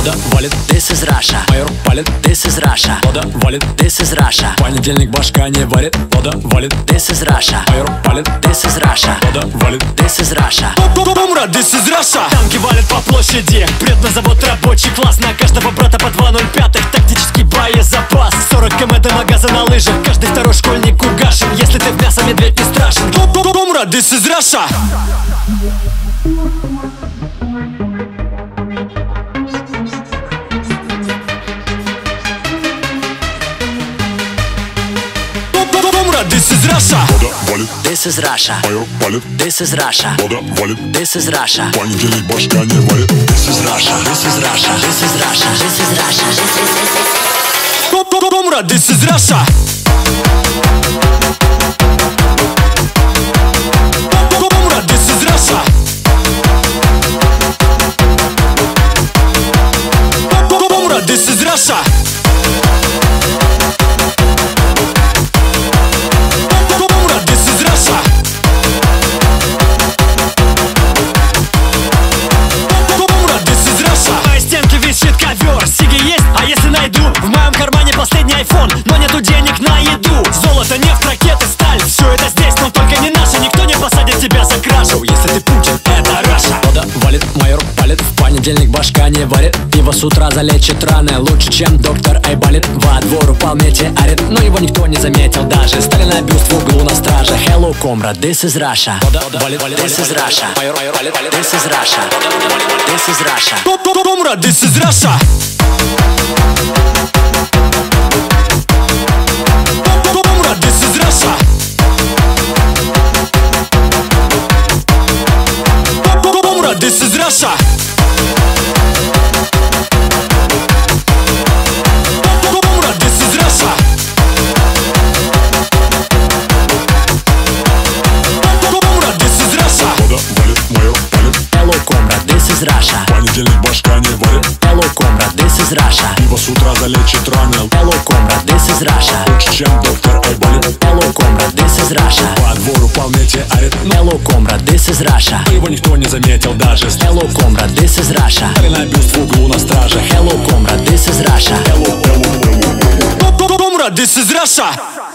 Вода валит, this is Russia. Майор палит, this is Russia. Вода валит, this is Russia. Понедельник башка не варит. Вода валит, this is Russia. Майор палит, this is Russia. Вода валит, this is Russia. Бумра, this is Russia. Танки валят по площади. Прет на завод рабочий класс. На каждого брата по 2.05. Тактический боезапас. 40 км до магаза на лыжах. Каждый второй школьник угашен. Если ты в мясо, медведь не страшен. Бумра, this is Russia. This is Russia. Вода валит, This is Russia. майор палит, This is Russia. вода валит, This is Russia. понедельник башка не варит. This is Russia. This is Russia. This is Russia. This is Russia. Бумра, this is Russia. Бумра, this is Russia. Бумра, this is Russia. В моем кармане последний iPhone, но нету денег на еду. Золото, нефть, ракеты, сталь. Все это здесь, но только не наше. Никто не посадит тебя за кражу, если ты Путин, это Раша. Вода валит, майор палит. В понедельник башка не варит. Пиво с утра залечит раны лучше, чем доктор Айболит. Во двор упал метеорит, но его никто не заметил даже. Сталина бюст в углу на страже. Hello, comrade, this is Russia. Вода валит, this is Russia. майор палит, This is Russia. this is Russia. Comrade, this is Russia. This is Russia. This is Russia. This is Russia. This is Russia. Вода валит, майор палит, Hello, comrade, this is Russia. понедельник башка не варит. Hello, comrade, this is Russia. Пиво с утра залечит раны Hello, comrade, this is Russia. лучше, чем доктор Айболит. Hello, comrade, this is Russia. По двору упал метеорит, Hello, comrade, this is Russia. но его никто не заметил даже. Hello, comrade, this is Russia. Сталина бюст в углу на страже. Hello, comrade, this is Russia. Hello, hello, hello. Comrade, this is Russia.